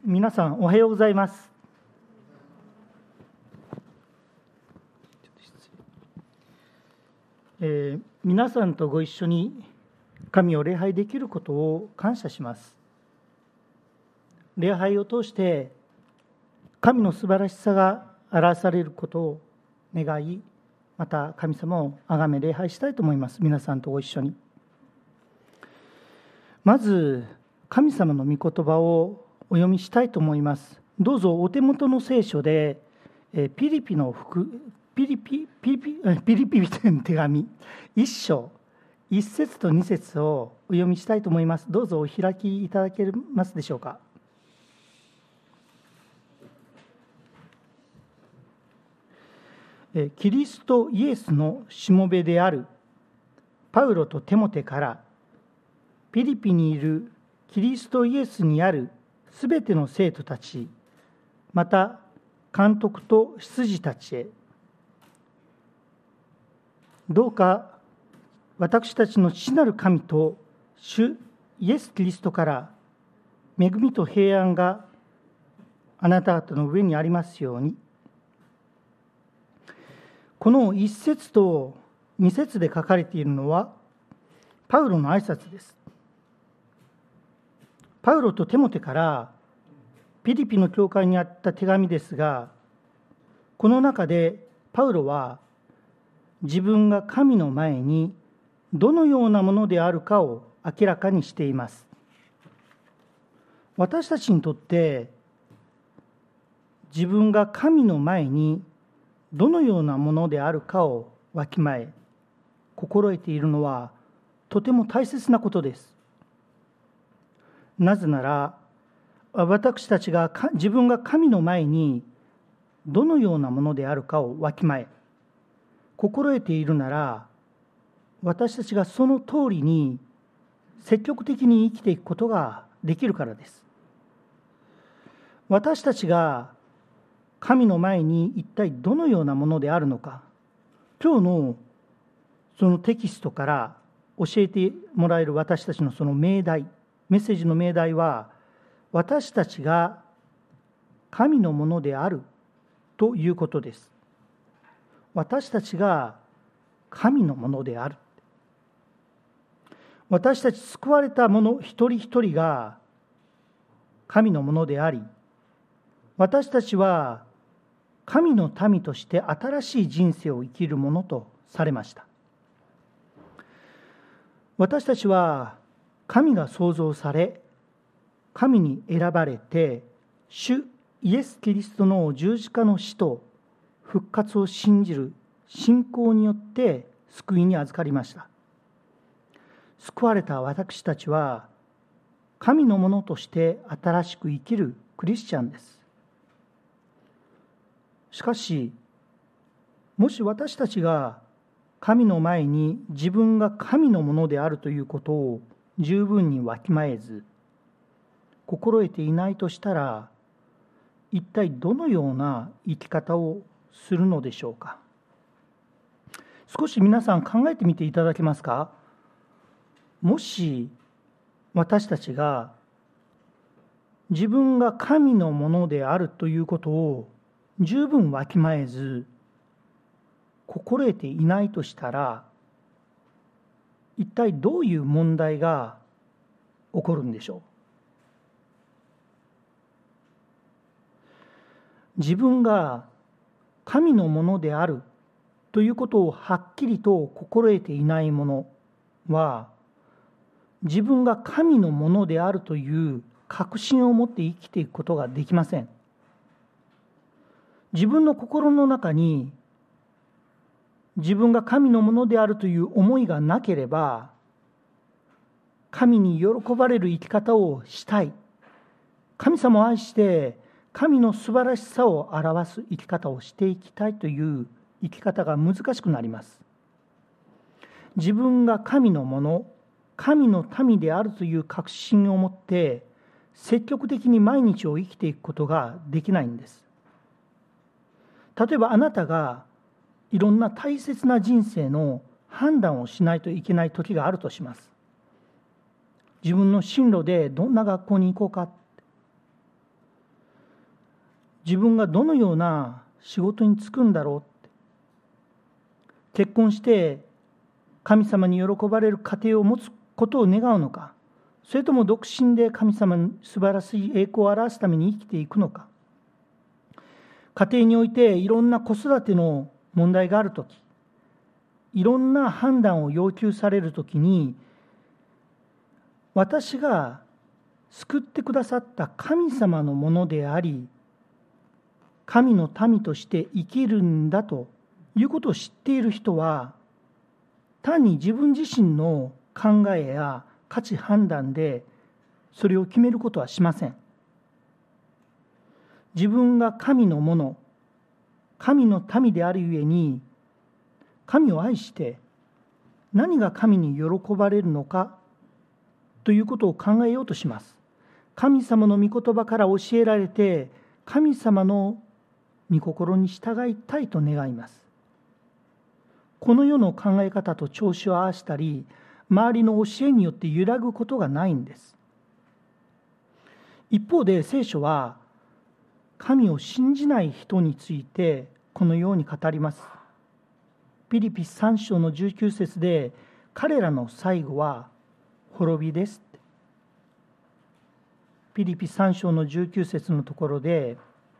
皆さんおはようございます。皆さんとご一緒に神を礼拝できることを感謝します。礼拝を通して神の素晴らしさが表されることを願い、また神様を崇め礼拝したいと思います。皆さんとご一緒に。まず神様の御言葉をお読みしたいと思います。どうぞお手元の聖書でピリピ人の手紙1章1節と2節をお読みしたいと思います。どうぞお開きいただけますでしょうか。キリストイエスのしもべであるパウロとテモテからピリピにいるキリストイエスにあるすべての生徒たち、また監督と執事たちへ、どうか私たちの父なる神と主イエス・キリストから恵みと平安があなた方の上にありますように。この1節と2節で書かれているのはパウロの挨拶です。パウロとテモテからピリピの教会にあった手紙ですが、この中でパウロは自分が神の前にどのようなものであるかを明らかにしています。私たちにとって自分が神の前にどのようなものであるかをわきまえ心得ているのはとても大切なことです。なぜなら私たちが自分が神の前にどのようなものであるかをわきまえ心得ているなら、私たちがその通りに積極的に生きていくことができるからです。私たちが神の前に一体どのようなものであるのか、今日のそのテキストから教えてもらえる私たちのその命題、メッセージの命題は、私たちが神のものであるということです。私たちが神のものである。私たち救われた者一人一人が神のものであり、私たちは神の民として新しい人生を生きるものとされました。私たちは神が創造され、神に選ばれて、主イエス・キリストの十字架の死と復活を信じる信仰によって救いに預かりました。救われた私たちは神のものとして新しく生きるクリスチャンです。しかし、もし私たちが神の前に自分が神のものであるということを十分にわきまえず、心得ていないとしたら、一体どのような生き方をするのでしょうか。少し皆さん考えてみていただけますか。もし私たちが自分が神のものであるということを十分わきまえず心得ていないとしたら、一体どういう問題が起こるんでしょう。自分が神のものであるということをはっきりと心得ていない者は、自分が神のものであるという確信を持って生きていくことができません。自分の心の中に自分が神のものであるという思いがなければ、神に喜ばれる生き方をしたい、神様を愛して神の素晴らしさを表す生き方をしていきたいという生き方が難しくなります。自分が神のもの、神の民であるという確信を持って積極的に毎日を生きていくことができないんです。例えばあなたがいろんな大切な人生の判断をしないといけない時があるとします。自分の進路でどんな学校に行こうか、 自分がどのような仕事に就くんだろうって、結婚して神様に喜ばれる家庭を持つことを願うのか、それとも独身で神様の素晴らしい栄光を表すために生きていくのか。家庭においていろんな子育ての問題があるとき、いろんな判断を要求されるときに、私が救ってくださった神様のものであり、神の民として生きるんだということを知っている人は、単に自分自身の考えや価値判断でそれを決めることはしません。自分が神のもの、神の民であるゆえに、神を愛して何が神に喜ばれるのかということを考えようとします。神様の御言葉から教えられて、神様の御心に従いたいと願います。この世の考え方と調子を合わせたり、周りの教えによって揺らぐことがないんです。一方で聖書は、神を信じない人についてこのように語ります。ピリピ3章の19節で、彼らの最後は滅びです。ピリピ3章の19節のところで、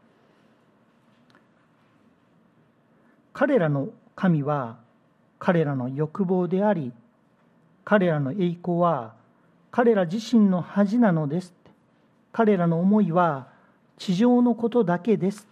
彼らの神は彼らの欲望であり、彼らの栄光は彼ら自身の恥なのです。彼らの思いは地上のことだけです。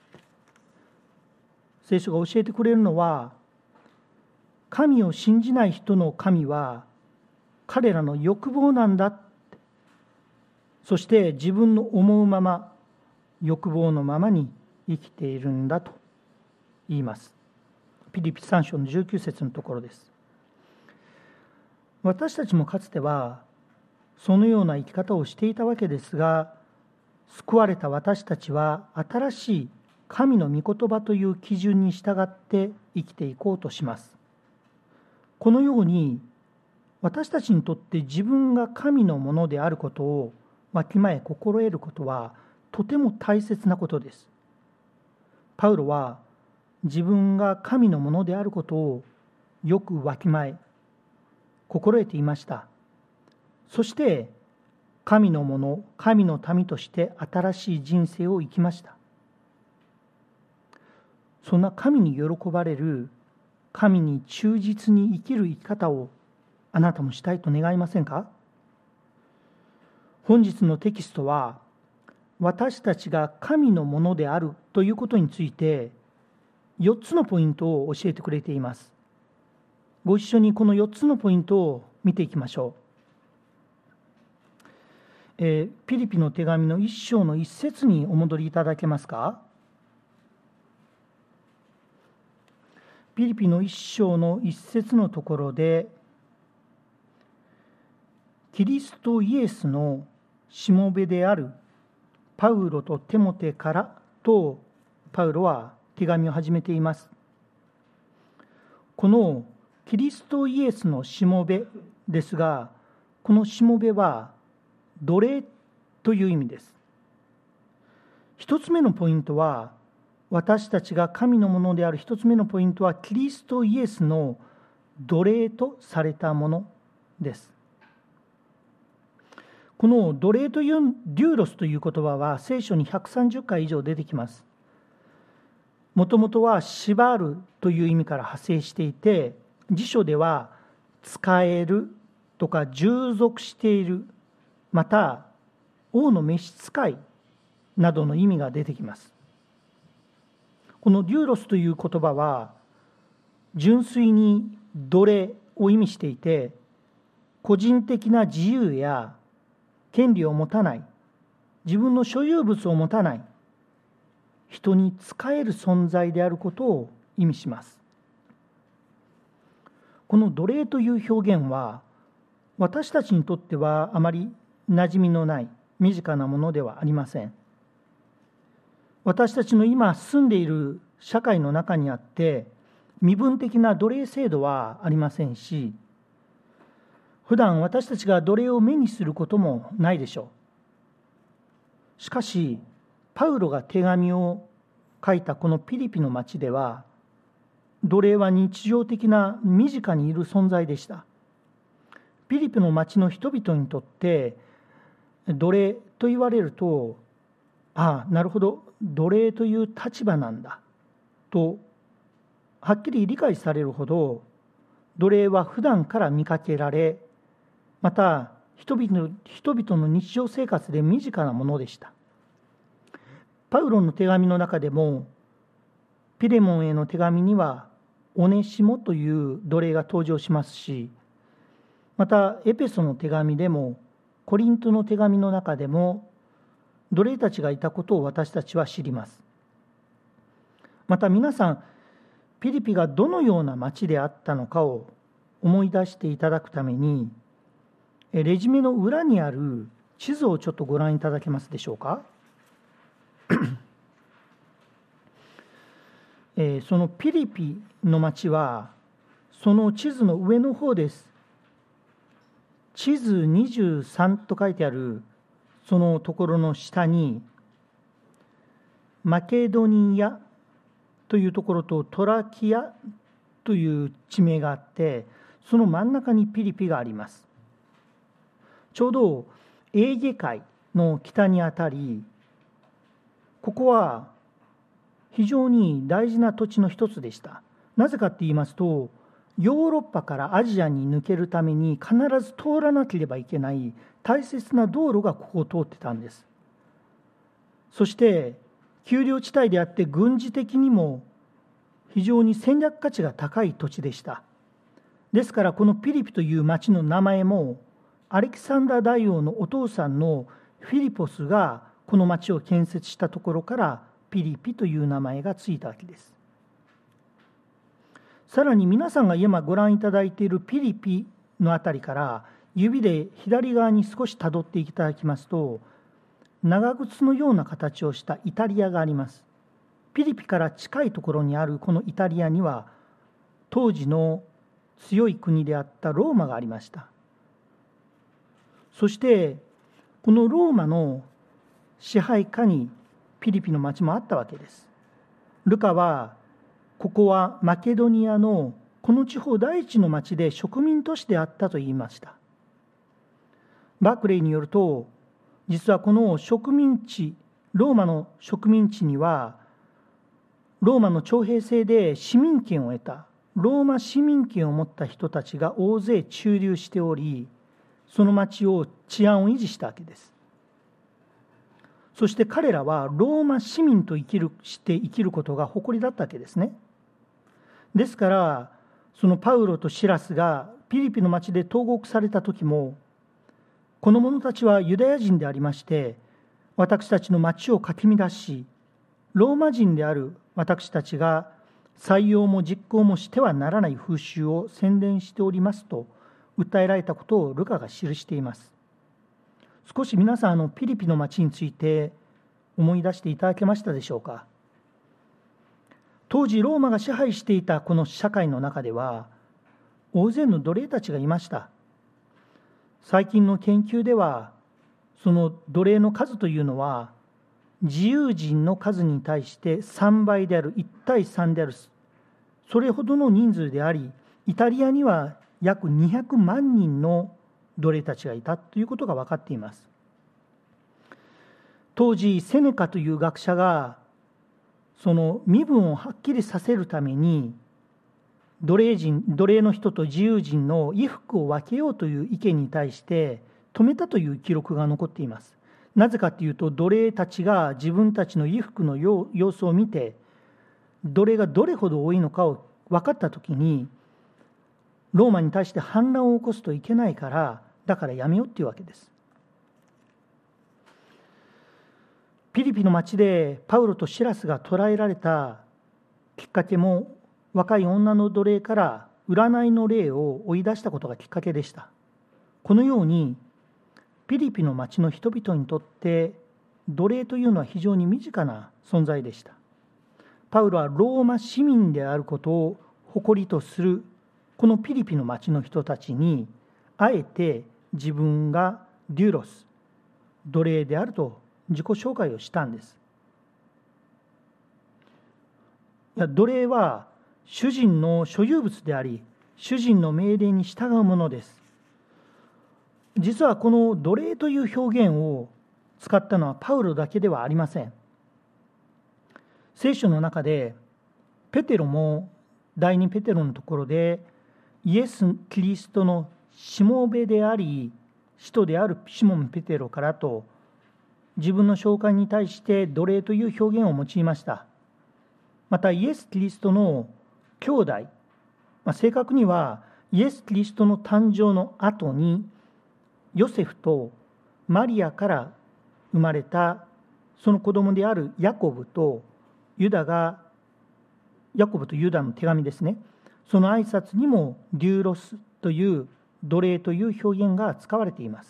聖書が教えてくれるのは、神を信じない人の神は彼らの欲望なんだ。そして自分の思うまま、欲望のままに生きているんだと言います。ピリピ3章の19節のところです。私たちもかつてはそのような生き方をしていたわけですが、救われた私たちは新しい神の御言葉という基準に従って生きていこうとします。このように私たちにとって自分が神のものであることをわきまえ心得ることはとても大切なことです。パウロは自分が神のものであることをよくわきまえ心得ていました。そして神のもの、神の民として新しい人生を生きました。そんな神に喜ばれる、神に忠実に生きる生き方をあなたもしたいと願いませんか？本日のテキストは、私たちが神のものであるということについて4つのポイントを教えてくれています。ご一緒にこの4つのポイントを見ていきましょう。ピリピの手紙の1章の1節にお戻りいただけますか？ピリピの1章の1節のところで、キリストイエスのしもべであるパウロとテモテからとパウロは手紙を始めています。このキリストイエスのしもべですが、このしもべは奴隷という意味です。一つ目のポイントは、私たちが神のものである一つ目のポイントは、キリストイエスの奴隷とされたものです。この奴隷というデューロスという言葉は聖書に130回以上出てきます。もともとは縛るという意味から派生していて、辞書では使えるとか従属している、また王の召使いなどの意味が出てきます。このデューロスという言葉は純粋に奴隷を意味していて、個人的な自由や権利を持たない、自分の所有物を持たない、人に仕える存在であることを意味します。この奴隷という表現は私たちにとってはあまり馴染みのない身近なものではありません。私たちの今住んでいる社会の中にあって身分的な奴隷制度はありませんし、普段私たちが奴隷を目にすることもないでしょう。しかしパウロが手紙を書いたこのピリピの町では、奴隷は日常的な身近にいる存在でした。ピリピの町の人々にとって奴隷と言われると、ああ、なるほど、奴隷という立場なんだとはっきり理解されるほど、奴隷は普段から見かけられ、また人々の日常生活で身近なものでした。パウロの手紙の中でも、ピレモンへの手紙にはオネシモという奴隷が登場しますし、またエペソの手紙でもコリントの手紙の中でも奴隷たちがいたことを私たちは知ります。また皆さん、ピリピがどのような町であったのかを思い出していただくために、レジュメの裏にある地図をちょっとご覧いただけますでしょうか。そのピリピの町はその地図の上の方です。地図23と書いてあるそのところの下にマケドニアというところとトラキアという地名があって、その真ん中にピリピがあります。ちょうどエーゲ海の北にあたり、ここは非常に大事な土地の一つでした。なぜかって言いますと、ヨーロッパからアジアに抜けるために必ず通らなければいけない大切な道路がここを通ってたんです。そして丘陵地帯であって軍事的にも非常に戦略価値が高い土地でした。ですからこのピリピという町の名前もアレキサンダー大王のお父さんのフィリポスがこの町を建設したところからピリピという名前がついたわけです。さらに皆さんが今ご覧いただいているピリピのあたりから指で左側に少したどっていただきますと、長靴のような形をしたイタリアがあります。ピリピから近いところにあるこのイタリアには当時の強い国であったローマがありました。そしてこのローマの支配下にピリピの町もあったわけです。ルカはここはマケドニアのこの地方第一の町で植民都市であったと言いました。バークレイによると、実はこの植民地、ローマの植民地にはローマの徴兵制で市民権を得たローマ市民権を持った人たちが大勢駐留しており、その町を治安を維持したわけです。そして彼らはローマ市民として生きることが誇りだったわけですね。ですからそのパウロとシラスがピリピの町で投獄された時も、この者たちはユダヤ人でありまして、私たちの町をかき乱し、ローマ人である私たちが採用も実行もしてはならない風習を宣伝しておりますと訴えられたことをルカが記しています。少し皆さんピリピの町について思い出していただけましたでしょうか。当時ローマが支配していたこの社会の中では大勢の奴隷たちがいました。最近の研究ではその奴隷の数というのは自由人の数に対して3倍である1対3である、それほどの人数であり、イタリアには約200万人の奴隷たちがいたということが分かっています。当時セネカという学者がその身分をはっきりさせるために奴隷の人と自由人の衣服を分けようという意見に対して止めたという記録が残っています。なぜかというと、奴隷たちが自分たちの衣服の様子を見て、奴隷がどれほど多いのかを分かったときに、ローマに対して反乱を起こすといけないから、だからやめようっていうわけです。ピリピの町でパウロとシラスが捕らえられたきっかけも、若い女の奴隷から占いの霊を追い出したことがきっかけでした。このようにピリピの町の人々にとって奴隷というのは非常に身近な存在でした。パウロはローマ市民であることを誇りとするこのピリピの町の人たちにあえて自分がデューロス、奴隷であると自己紹介をしたんです。 や奴隷は主人の所有物であり、主人の命令に従うものです。実はこの奴隷という表現を使ったのはパウロだけではありません。聖書の中でペテロも第2ペテロのところでイエス・キリストのしもべであり使徒であるシモン・ペテロからと自分の紹介に対して奴隷という表現を用いました。またイエス・キリストの兄弟、正確にはイエス・キリストの誕生の後にヨセフとマリアから生まれたその子供であるヤコブとユダの手紙ですね。その挨拶にもデューロスという奴隷という表現が使われています。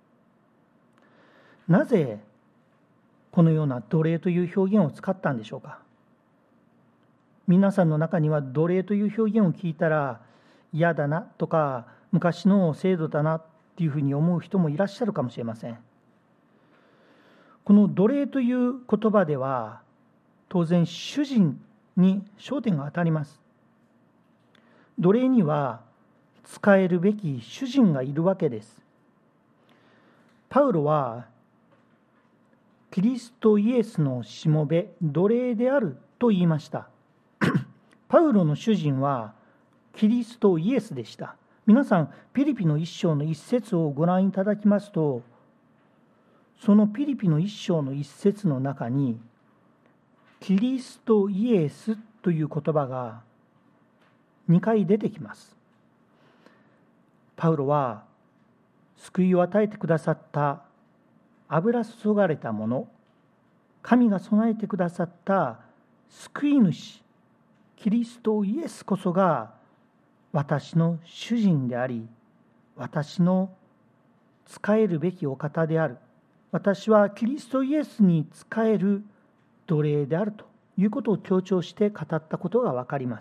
なぜこのような奴隷という表現を使ったんでしょうか。皆さんの中には奴隷という表現を聞いたら嫌だなとか昔の制度だなっていうふうに思う人もいらっしゃるかもしれません。この奴隷という言葉では当然主人に焦点が当たります。奴隷には使えるべき主人がいるわけです。パウロはキリストイエスのしもべ、奴隷であると言いました。パウロの主人はキリストイエスでした。皆さん、ピリピの一章の一節をご覧いただきますと、そのピリピの一章の一節の中に、キリストイエスという言葉が2回出てきます。パウロは、救いを与えてくださった油注がれたもの、神が備えてくださった救い主、キリストイエスこそが私の主人であり、私の仕えるべきお方である。私はキリストイエスに仕える奴隷であるということを強調して語ったことがわかります。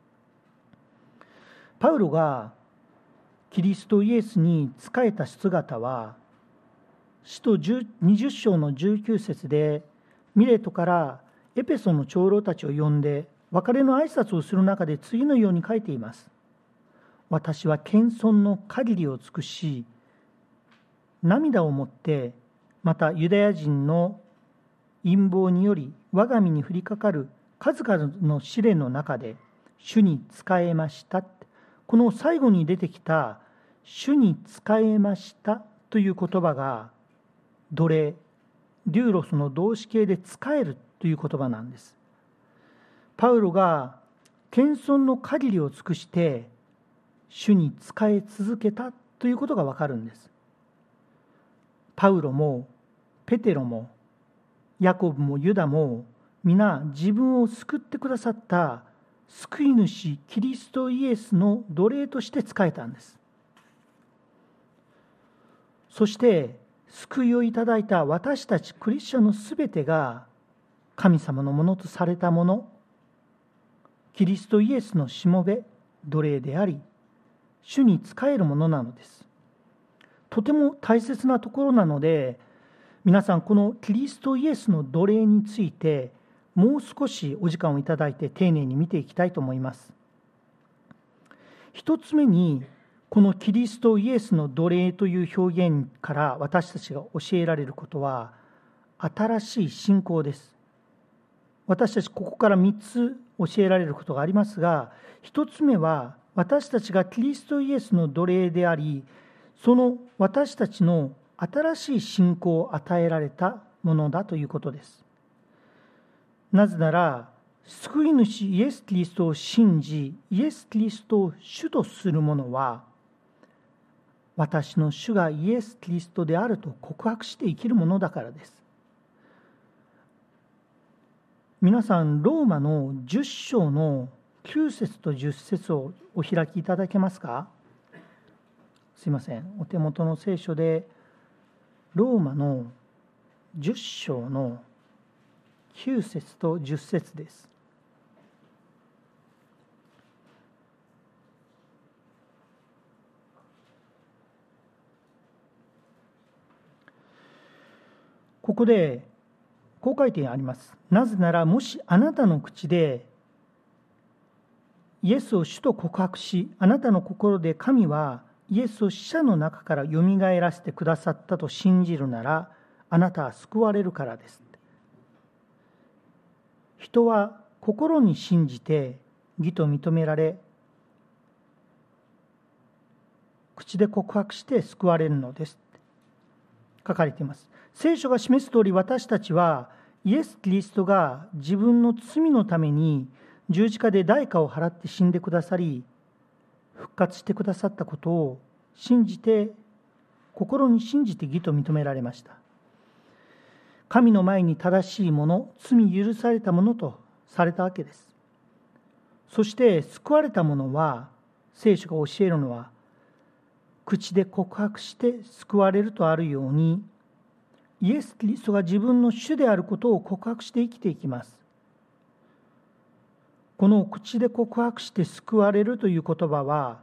パウロがキリストイエスに仕えた姿は、使徒20章の19節でミレトからエペソの長老たちを呼んで別れの挨拶をする中で次のように書いています。私は謙遜の限りを尽くし、涙をもって、またユダヤ人の陰謀により我が身に降りかかる数々の試練の中で主に仕えました。この最後に出てきた主に仕えましたという言葉が奴隷、デューロスの動詞形で仕えるという言葉なんです。パウロが謙遜の限りを尽くして主に仕え続けたということがわかるんです。パウロもペテロもヤコブもユダも皆自分を救ってくださった救い主キリストイエスの奴隷として仕えたんです。そして救いをいただいた私たちクリスチャンのすべてが神様のものとされたもの、キリストイエスのしもべ、奴隷であり、主に仕えるものなのです。とても大切なところなので、皆さんこのキリストイエスの奴隷についてもう少しお時間をいただいて丁寧に見ていきたいと思います。一つ目に、このキリストイエスの奴隷という表現から私たちが教えられることは新しい信仰です。私たちここから3つ教えられることがありますが、1つ目は私たちがキリストイエスの奴隷であり、その私たちの新しい信仰を与えられたものだということです。なぜなら、救い主イエス・キリストを信じ、イエス・キリストを主とする者は、私の主がイエス・キリストであると告白して生きるものだからです。皆さん、ローマの10章の9節と10節をお開きいただけますか。すいません。お手元の聖書で、ローマの10章の9節と10節です。ここでこう書いてあります。なぜなら、もしあなたの口でイエスを主と告白し、あなたの心で神はイエスを死者の中からよみがえらせてくださったと信じるなら、あなたは救われるからです。人は心に信じて義と認められ、口で告白して救われるのです書かれています。聖書が示す通り、私たちはイエス・キリストが自分の罪のために十字架で代価を払って死んでくださり、復活してくださったことを信じて、心に信じて義と認められました。神の前に正しいもの、罪許されたものとされたわけです。そして救われたものは、聖書が教えるのは、口で告白して救われるとあるように、イエス・キリストが自分の主であることを告白して生きていきます。この口で告白して救われるという言葉は、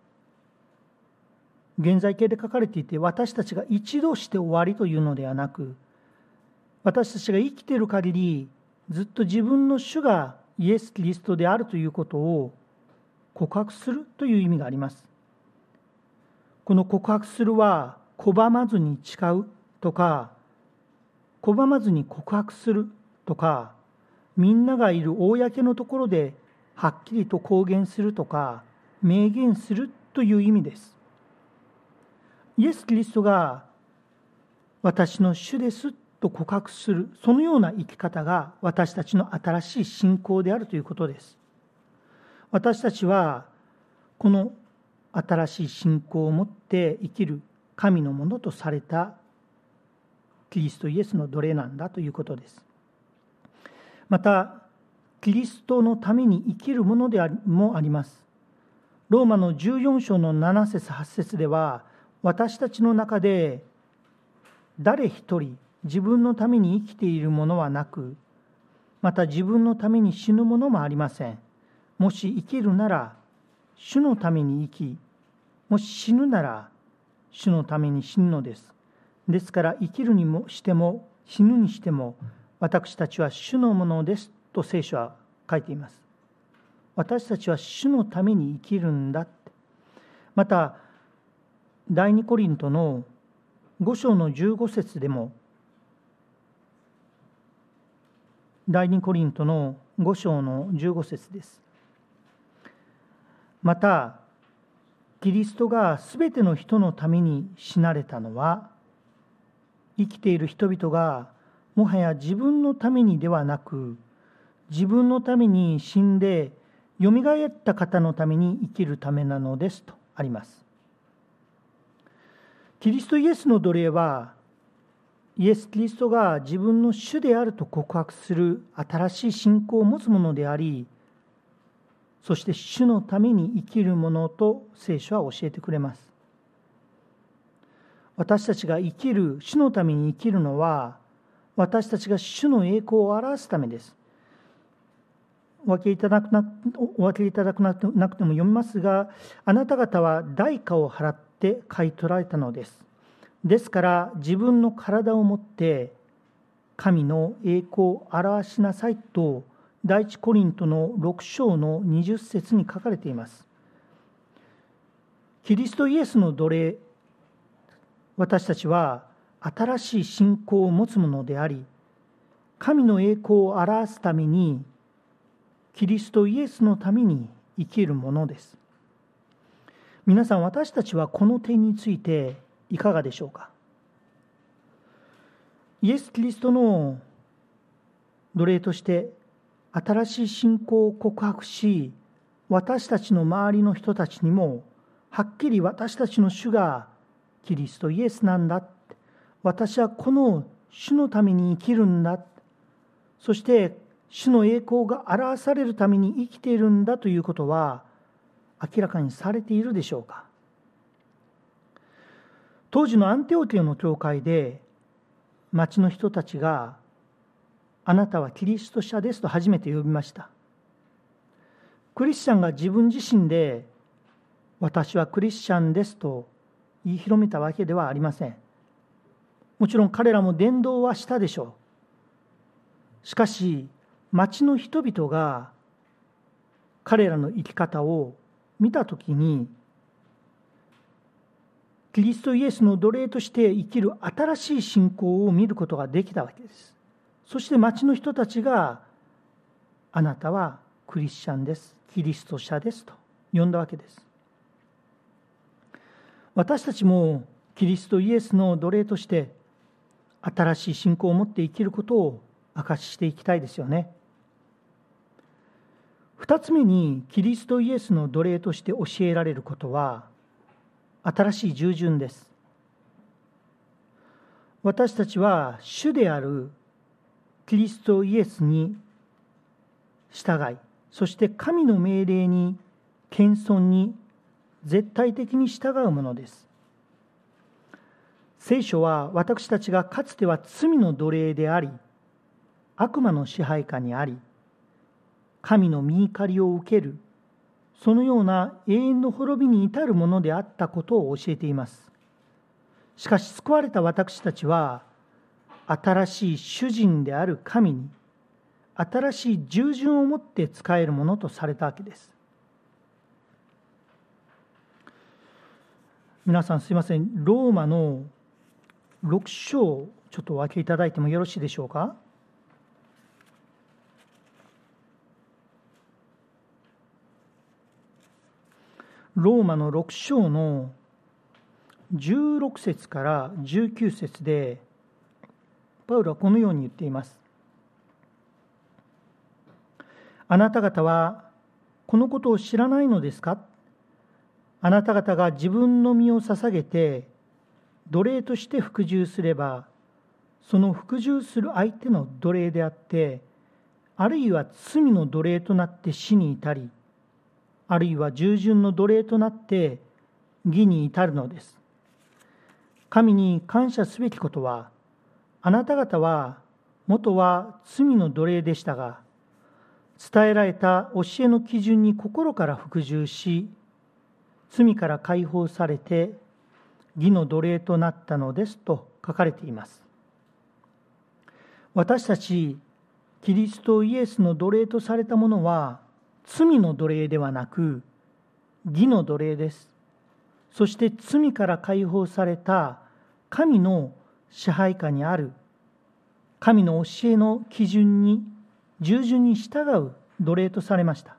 現在形で書かれていて、私たちが一度して終わりというのではなく、私たちが生きている限り、ずっと自分の主がイエス・キリストであるということを告白するという意味があります。この告白するは、拒まずに誓うとか、拒まずに告白するとか、みんながいる公のところではっきりと公言するとか、明言するという意味です。イエス・キリストが私の主ですと告白する、そのような生き方が私たちの新しい信仰であるということです。私たちはこの新しい信仰を持って生きる神のものとされたキリストイエスの奴隷なんだということです。また、キリストのために生きるものもあります。ローマの14章の7節8節では、私たちの中で誰一人自分のために生きているものはなく、また自分のために死ぬものもありません。もし生きるなら主のために生き、もし死ぬなら主のために死ぬのです。ですから生きるにもしても死ぬにしても、私たちは主のものですと聖書は書いています。私たちは主のために生きるんだって。また第2コリントの5章の15節でも、第2コリントの5章の15節です。またキリストがすべての人のために死なれたのは、生きている人々がもはや自分のためにではなく、自分のために死んでよみがえった方のために生きるためなのですとあります。キリストイエスの奴隷は、イエス・キリストが自分の主であると告白する新しい信仰を持つものであり、そして主のために生きるものと聖書は教えてくれます。私たちが生きる、主のために生きるのは、私たちが主の栄光を表すためです。お分けいただくなくても読みますが、あなた方は代価を払って買い取られたのです。ですから自分の体をもって神の栄光を表しなさいと、第一コリントの6章の20節に書かれています。キリストイエスの奴隷、私たちは新しい信仰を持つものであり、神の栄光を表すためにキリストイエスのために生きるものです。皆さん、私たちはこの点についていかがでしょうか。イエス・キリストの奴隷として新しい信仰を告白し、私たちの周りの人たちにもはっきり私たちの主がキリストイエスなんだ、私はこの主のために生きるんだ、そして主の栄光が表されるために生きているんだということは明らかにされているでしょうか。当時のアンテオティオの教会で、町の人たちがあなたはキリスト者ですと初めて呼びました。クリスチャンが自分自身で私はクリスチャンですと言い広めたわけではありません。もちろん彼らも伝道はしたでしょう。しかし町の人々が彼らの生き方を見たときに、キリストイエスの奴隷として生きる新しい信仰を見ることができたわけです。そして町の人たちが、あなたはクリスチャンです、キリスト者ですと呼んだわけです。私たちもキリストイエスの奴隷として新しい信仰を持って生きることを証ししていきたいですよね。二つ目に、キリストイエスの奴隷として教えられることは新しい従順です。私たちは主であるキリストイエスに従い、そして神の命令に謙遜に絶対的に従うものです。聖書は私たちがかつては罪の奴隷であり、悪魔の支配下にあり、神の御怒りを受ける、そのような永遠の滅びに至るものであったことを教えています。しかし救われた私たちは、新しい主人である神に、新しい従順を持って仕えるものとされたわけです。皆さんすいません、ローマの6章をちょっとお分けいただいてもよろしいでしょうか。ローマの6章の16節から19節で、パウロはこのように言っています。あなた方はこのことを知らないのですか。あなた方が自分の身を捧げて奴隷として服従すれば、その服従する相手の奴隷であって、あるいは罪の奴隷となって死に至り、あるいは従順の奴隷となって義に至るのです。神に感謝すべきことは、あなた方は元は罪の奴隷でしたが、伝えられた教えの基準に心から服従し、罪から解放されて義の奴隷となったのですと書かれています。私たちキリストイエスの奴隷とされたものは、罪の奴隷ではなく義の奴隷です。そして罪から解放された神の支配下にある神の教えの基準に従順に従う奴隷とされました。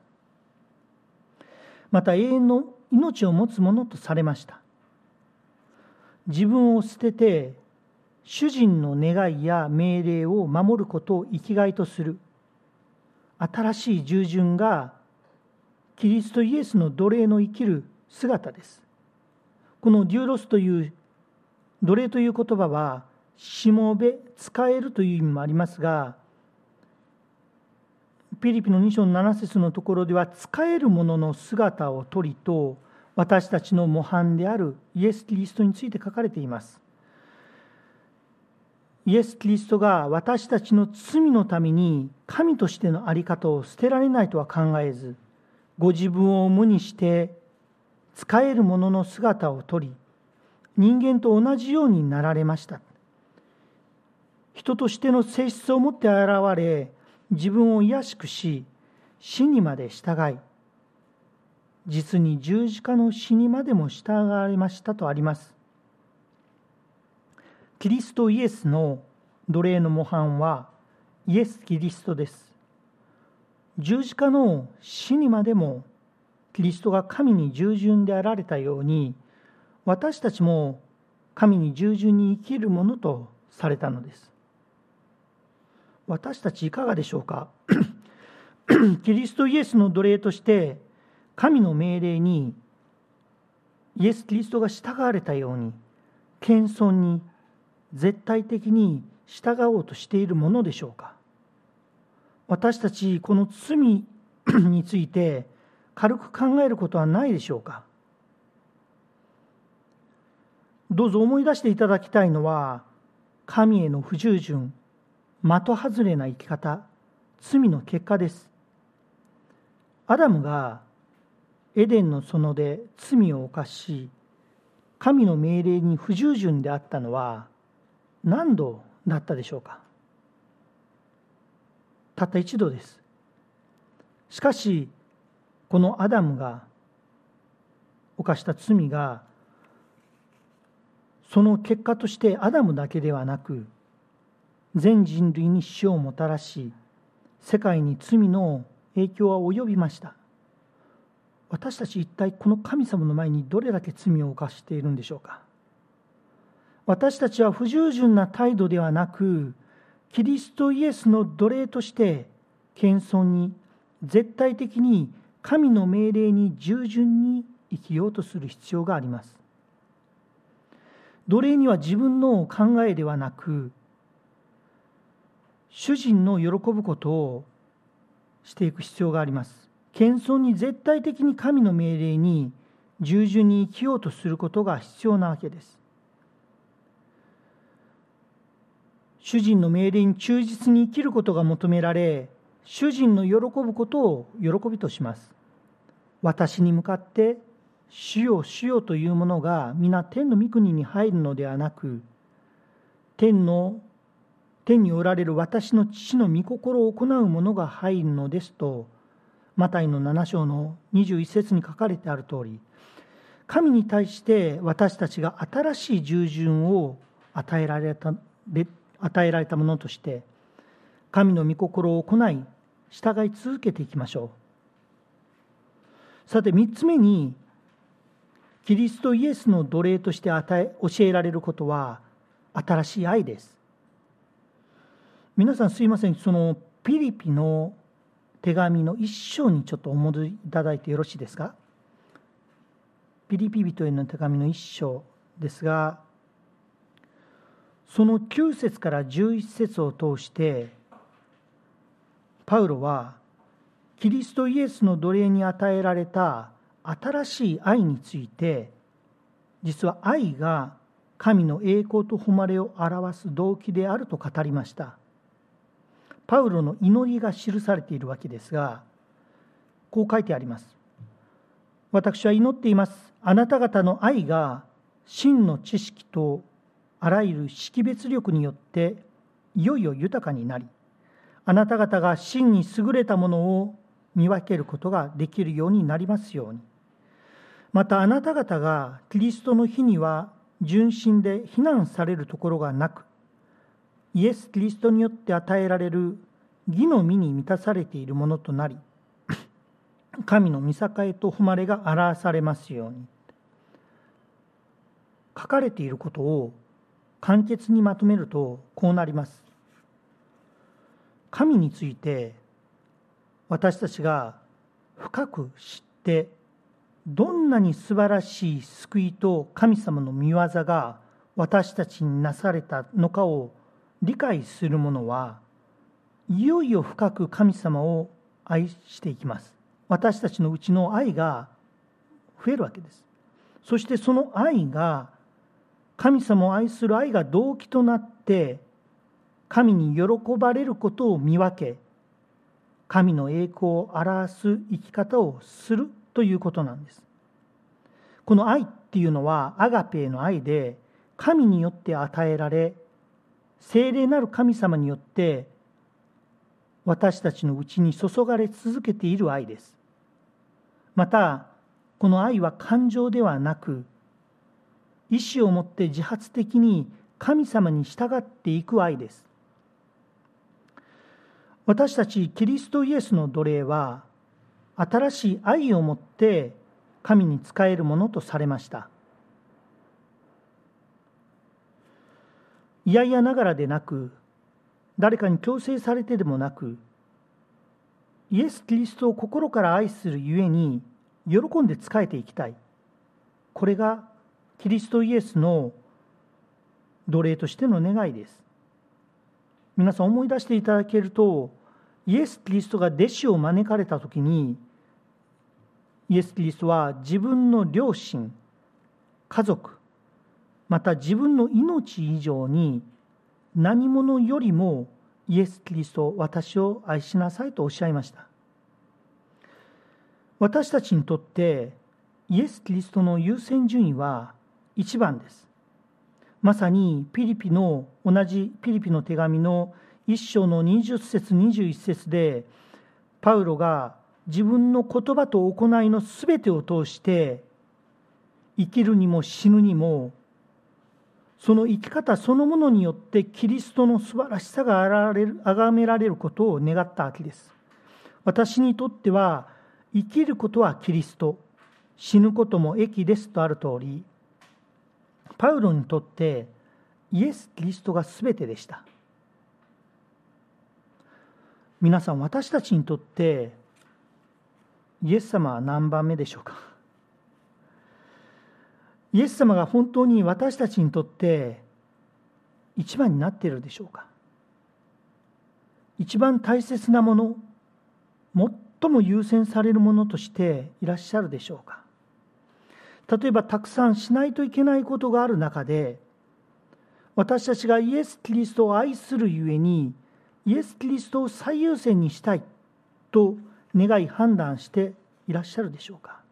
また永遠の命を持つものとされました。自分を捨てて主人の願いや命令を守ることを生きがいとする新しい従順がキリストイエスの奴隷の生きる姿です。このデューロスという奴隷という言葉は、しもべ、使えるという意味もありますが、ピリピの2章の7節のところでは、使えるものの姿をとりと、私たちの模範であるイエス・キリストについて書かれています。イエス・キリストが私たちの罪のために神としての在り方を捨てられないとは考えず、ご自分を無にして使えるものの姿をとり、人間と同じようになられました。人としての性質を持って現れ、自分を卑しくし、死にまで従い、実に十字架の死にまでも従われましたとあります。キリストイエスの奴隷の模範はイエス・キリストです。十字架の死にまでもキリストが神に従順であられたように、私たちも神に従順に生きるものとされたのです。私たちいかがでしょうか。キリストイエスの奴隷として神の命令にイエス・キリストが従われたように、謙遜に絶対的に従おうとしているものでしょうか。私たちこの罪について軽く考えることはないでしょうか。どうぞ思い出していただきたいのは、神への不従順、的外れな生き方、罪の結果です。アダムがエデンの園で罪を犯し、神の命令に不従順であったのは何度だったでしょうか。たった一度です。しかしこのアダムが犯した罪が、その結果としてアダムだけではなく全人類に死をもたらし、世界に罪の影響は及びました。私たち一体この神様の前にどれだけ罪を犯しているんでしょうか。私たちは不従順な態度ではなく、キリストイエスの奴隷として謙遜に絶対的に神の命令に従順に生きようとする必要があります。奴隷には自分の考えではなく、主人の喜ぶことをしていく必要があります。謙遜に絶対的に神の命令に従順に生きようとすることが必要なわけです。主人の命令に忠実に生きることが求められ、主人の喜ぶことを喜びとします。私に向かって主よ主よというものが皆天の御国に入るのではなく、天におられる私の父の御心を行うものが入るのですと、マタイの7章の21節に書かれてある通り、神に対して私たちが新しい従順を与えられたものとして、神の御心を行い従い続けていきましょう。さて3つ目に、キリストイエスの奴隷として教えられることは新しい愛です。皆さんすいません、そのピリピの手紙の1章にちょっとお戻りいただいてよろしいですか。ピリピ人への手紙の1章ですが、その9節から11節を通してパウロはキリストイエスの奴隷に与えられた新しい愛について、実は愛が神の栄光と誉れを表す動機であると語りました。パウロの祈りが記されているわけですが、こう書いてあります。私は祈っています。あなた方の愛が真の知識とあらゆる識別力によっていよいよ豊かになり、あなた方が真に優れたものを見分けることができるようになりますように。またあなた方がキリストの日には純真で非難されるところがなく、イエス・キリストによって与えられる義の実に満たされているものとなり、神の御栄と誉れが表されますように。書かれていることを簡潔にまとめるとこうなります。神について私たちが深く知って、どんなに素晴らしい救いと神様の御業が私たちになされたのかを理解する者は、いよいよ深く神様を愛していきます。私たちのうちの愛が増えるわけです。そしてその愛が、神様を愛する愛が動機となって神に喜ばれることを見分け、神の栄光を表す生き方をするということなんです。この愛っていうのはアガペーの愛で、神によって与えられ、聖霊なる神様によって私たちのうちに注がれ続けている愛です。またこの愛は感情ではなく、意志を持って自発的に神様に従っていく愛です。私たちキリストイエスの奴隷は、新しい愛を持って神に仕えるものとされました。いやいやながらでなく、誰かに強制されてでもなく、イエス・キリストを心から愛するゆえに喜んで仕えていきたい。これがキリストイエスの奴隷としての願いです。皆さん思い出していただけると、イエス・キリストが弟子を招かれたときに、イエス・キリストは自分の両親、家族、また自分の命以上に何者よりもイエス・キリスト、私を愛しなさいとおっしゃいました。私たちにとってイエス・キリストの優先順位は一番です。まさに同じピリピの手紙の1章の20節21節で、パウロが自分の言葉と行いのすべてを通して生きるにも死ぬにもその生き方そのものによってキリストの素晴らしさが崇められることを願ったわけです。私にとっては生きることはキリスト、死ぬことも益ですとある通り、パウロにとってイエス・キリストがすべてでした。皆さん、私たちにとってイエス様は何番目でしょうか。イエス様が本当に私たちにとって一番になっているでしょうか。一番大切なもの、最も優先されるものとしていらっしゃるでしょうか。例えばたくさんしないといけないことがある中で、私たちがイエス・キリストを愛するゆえにイエス・キリストを最優先にしたいと願い判断していらっしゃるでしょうか。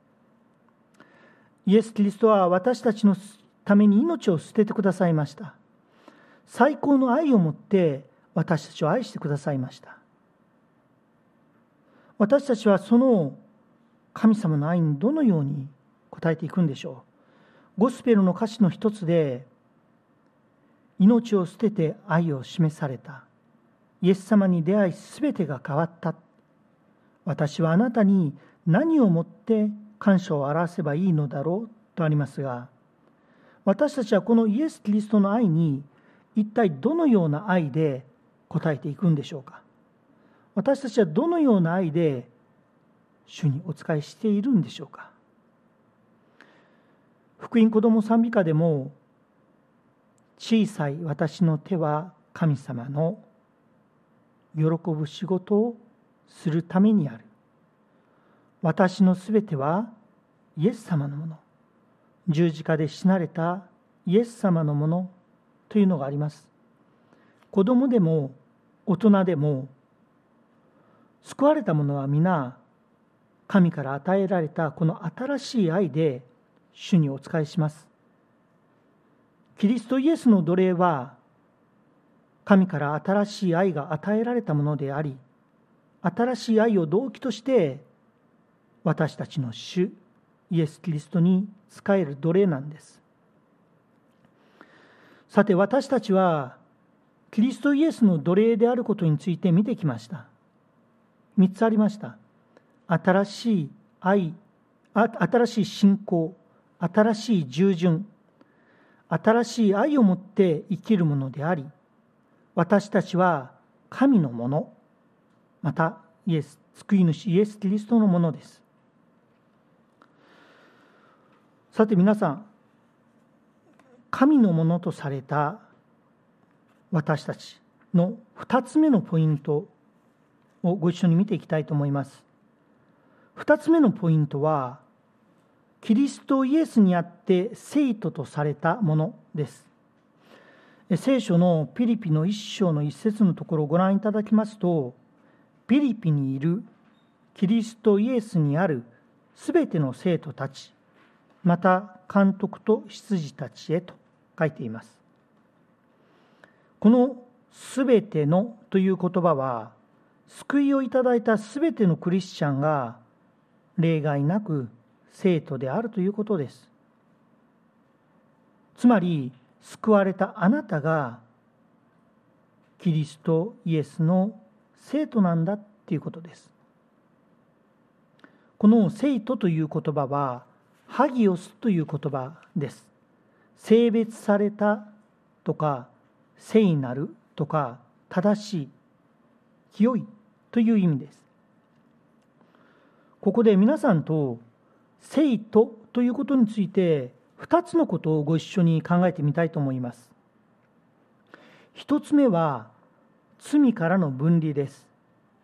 イエス・キリストは私たちのために命を捨ててくださいました。最高の愛を持って私たちを愛してくださいました。私たちはその神様の愛にどのように応えていくんでしょう。ゴスペルの歌詞の一つで、命を捨てて愛を示された。イエス様に出会いすべてが変わった。私はあなたに何をもって感謝を表せばいいのだろうとありますが、私たちはこのイエス・キリストの愛に一体どのような愛で応えていくんでしょうか。私たちはどのような愛で主にお仕えしているんでしょうか。福音子ども賛美歌でも、小さい私の手は神様の喜ぶ仕事をするためにある。私のすべてはイエス様のもの。十字架で死なれたイエス様のものというのがあります。子供でも大人でも救われた者は皆神から与えられたこの新しい愛で主にお仕えします。キリストイエスの奴隷は神から新しい愛が与えられたものであり、新しい愛を動機として私たちの主イエス・キリストに仕える奴隷なんです。さて、私たちはキリストイエスの奴隷であることについて見てきました。3つありました。新しい愛、新しい信仰、新しい従順、新しい愛を持って生きるものであり、私たちは神のもの、また救い主イエス・キリストのものです。さて皆さん、神のものとされた私たちの2つ目のポイントをご一緒に見ていきたいと思います。2つ目のポイントは、キリストイエスにあって聖徒とされたものです。聖書のピリピの1章の1節のところをご覧いただきますと、ピリピにいるキリストイエスにあるすべての聖徒たち、また監督と執事たちへと書いています。このすべてのという言葉は、救いをいただいたすべてのクリスチャンが例外なく聖徒であるということです。つまり、救われたあなたがキリストイエスの聖徒なんだということです。この聖徒という言葉はハギオスという言葉です。聖別されたとか聖なるとか正しい、清いという意味です。ここで皆さんと聖徒ということについて2つのことをご一緒に考えてみたいと思います。1つ目は罪からの分離です。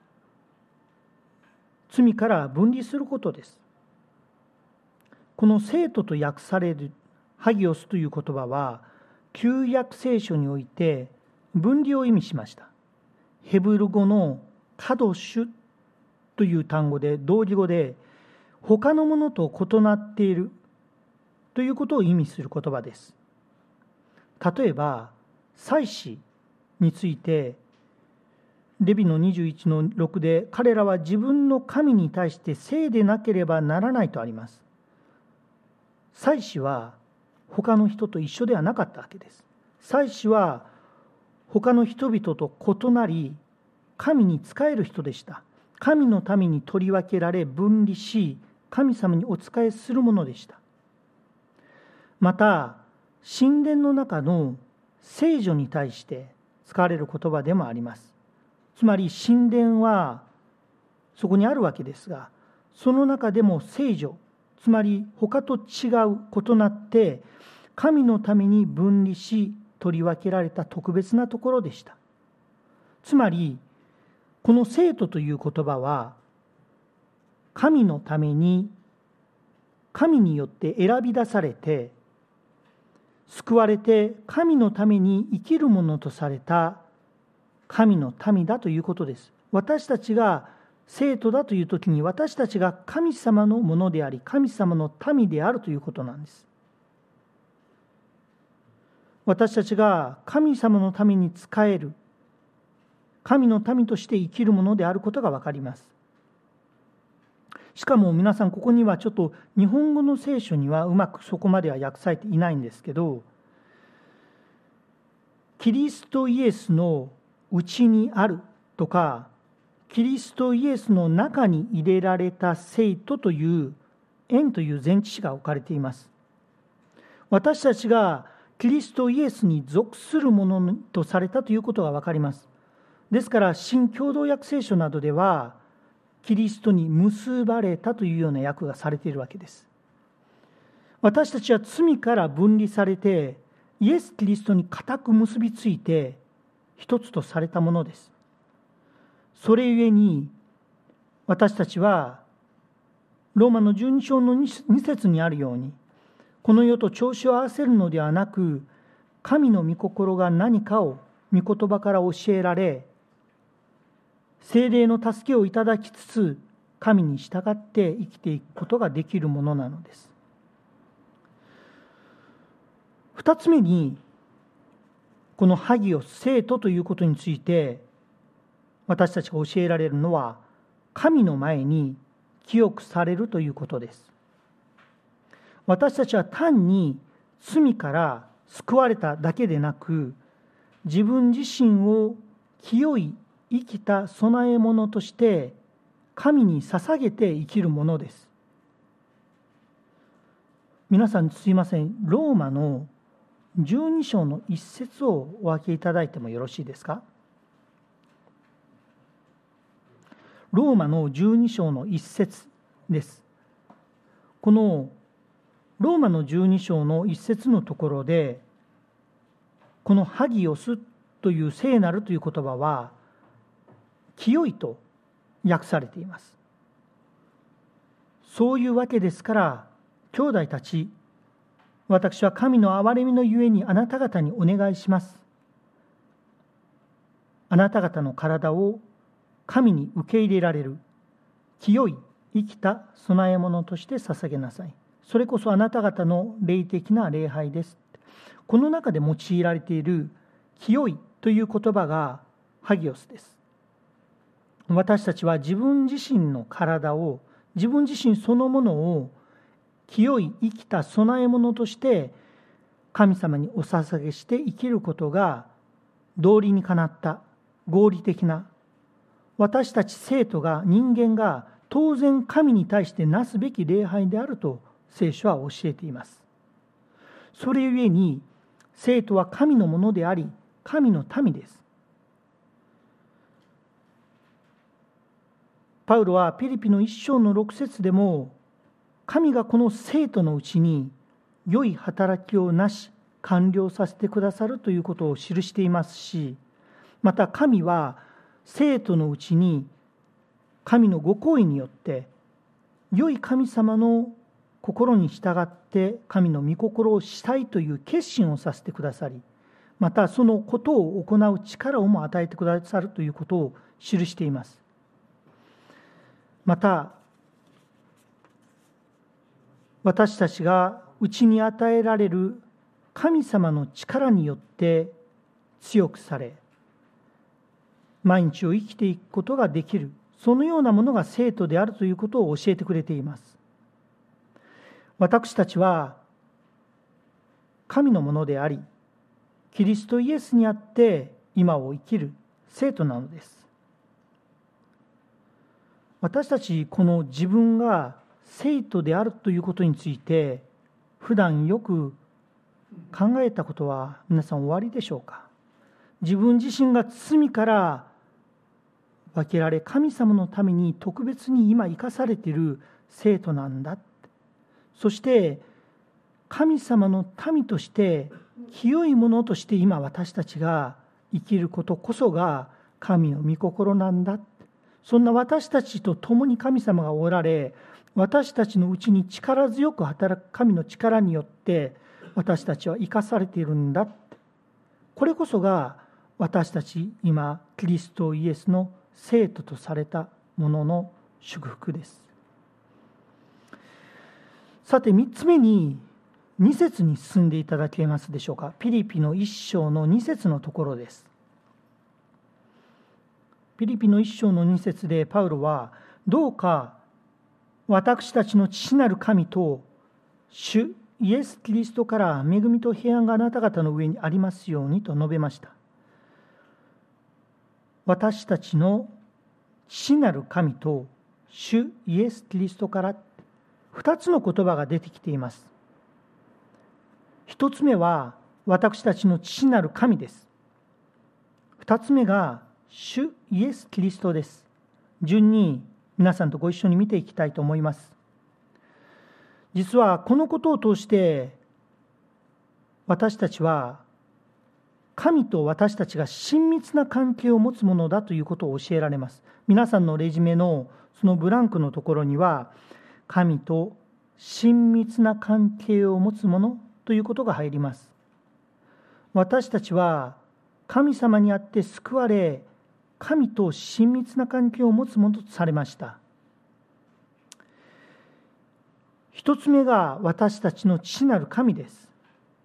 罪から分離することです。この聖徒と訳されるハギオスという言葉は、旧約聖書において分離を意味しました。ヘブル語のカドシュという単語で、同義語で他のものと異なっているということを意味する言葉です。例えば祭司についてレビの21の6で、彼らは自分の神に対して聖でなければならないとあります。祭司は他の人と一緒ではなかったわけです。祭司は他の人々と異なり、神に仕える人でした。神のために取り分けられ分離し、神様にお仕えするものでした。また、神殿の中の聖女に対して使われる言葉でもあります。つまり神殿はそこにあるわけですが、その中でも聖女、つまり他と違う、異なって神のために分離し取り分けられた特別なところでした。つまりこの聖徒という言葉は、神のために神によって選び出されて救われて神のために生きるものとされた神の民だということです。私たちが聖徒だという時に、私たちが神様のものであり神様の民であるということなんです。私たちが神様のために仕える神の民として生きるものであることが分かります。しかも皆さん、ここにはちょっと日本語の聖書にはうまくそこまでは訳されていないんですけど、キリストイエスのうちにあるとか、キリストイエスの中に入れられた聖徒という縁という前置詞が置かれています。私たちがキリストイエスに属するものとされたということが分かります。ですから新共同訳聖書などでは、キリストに結ばれたというような訳がされているわけです。私たちは罪から分離されて、イエス・キリストに固く結びついて一つとされたものです。それゆえに私たちはローマの12章の2節にあるように、この世と調子を合わせるのではなく、神の御心が何かを御言葉から教えられ、聖霊の助けをいただきつつ、神に従って生きていくことができるものなのです。二つ目に、このハギオス、聖徒ということについて私たちが教えられるのは、神の前に清くされるということです。私たちは単に罪から救われただけでなく、自分自身を清い生きた供え物として神に捧げて生きるものです。皆さんすいません、ローマの12章の一節をお分けいただいてもよろしいですか。ローマの12章の一節です。このローマの12章の一節のところで、このハギオスという聖なるという言葉は清いと訳されています。そういうわけですから、兄弟たち、私は神の憐れみのゆえにあなた方にお願いします。あなた方の体を神に受け入れられる清い生きた供え物として捧げなさい。それこそあなた方の霊的な礼拝です。この中で用いられている清いという言葉がハギオスです。私たちは自分自身の体を、自分自身そのものを清い生きた供え物として神様にお捧げして生きることが道理にかなった合理的な、私たち生徒が、人間が当然神に対してなすべき礼拝であると聖書は教えています。それゆえに生徒は神のものであり神の民です。パウロはピリピの1章の6節でも、神がこの生徒のうちに良い働きをなし完了させてくださるということを記していますし、また神は生徒のうちに神のご厚意によって良い神様の心に従って神の御心をしたいという決心をさせてくださり、またそのことを行う力をも与えてくださるということを記しています。また私たちがうちに与えられる神様の力によって強くされ、 毎日を生きていくことができる、そのようなものが生徒であるということを教えてくれています。私たちは神のものであり、キリストイエスにあって今を生きる生徒なのです。私たちこの自分が生徒であるということについて普段よく考えたことは皆さんおありでしょうか。自分自身が罪から分けられ、神様のために特別に今生かされている生徒なんだ。そして神様の民として清いものとして今私たちが生きることこそが神の御心なんだ。そんな私たちと共に神様がおられ、私たちのうちに力強く働く神の力によって私たちは生かされているんだ。これこそが私たち今キリストイエスの生徒とされたものの祝福です。さて3つ目に2節に進んでいただけますでしょうか。ピリピの1章の2節のところです。ピリピの1章の2節でパウロは、どうか私たちの父なる神と主イエス・キリストから恵みと平安があなた方の上にありますようにと述べました。私たちの父なる神と主イエス・キリストから2つの言葉が出てきています。1つ目は私たちの父なる神です。2つ目が主イエス・キリストです。順に皆さんとご一緒に見ていきたいと思います。実はこのことを通して私たちは神と私たちが親密な関係を持つものだということを教えられます。皆さんのレジュメのそのブランクのところには、神と親密な関係を持つものということが入ります。私たちは神様にあって救われ、神と親密な関係を持つものとされました。一つ目が私たちの父なる神です。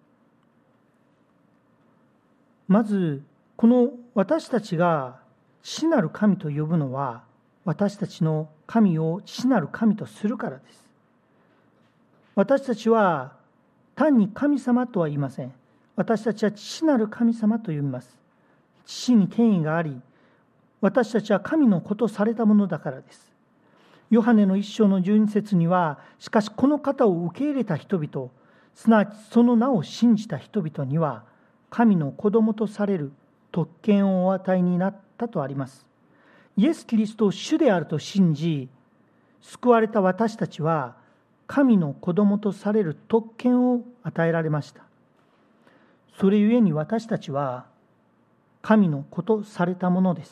まずこの私たちが父なる神と呼ぶのは、私たちの神を父なる神とするからです。私たちは単に神様とは言いません。私たちは父なる神様と呼びます。父に権威があり、私たちは神の子とされたものだからです。ヨハネの1章の12節には、しかしこの方を受け入れた人々、すなわちその名を信じた人々には、神の子供とされる特権をお与えになったとあります。イエス・キリストを主であると信じ、救われた私たちは、神の子供とされる特権を与えられました。それゆえに私たちは、神の子とされたものです。